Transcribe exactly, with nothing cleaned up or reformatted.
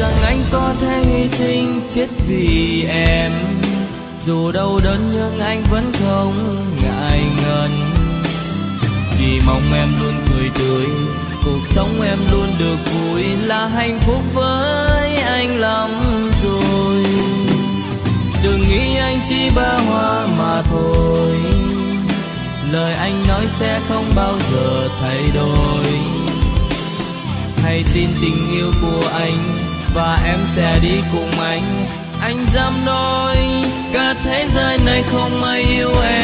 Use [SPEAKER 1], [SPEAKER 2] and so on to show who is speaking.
[SPEAKER 1] rằng anh có thể hy sinh chết vì em. Dù đau đớn nhưng anh vẫn không ngại ngần, chỉ mong em luôn cười tươi, cuộc sống em luôn được vui, là hạnh phúc với anh lắm rồi. Đừng nghĩ anh chỉ ba hoa mà thôi, lời anh nói sẽ không bao giờ thay đổi. Hãy tin tình yêu của anh và em sẽ đi cùng anh. Anh dám nói cả thế giới này không ai yêu em.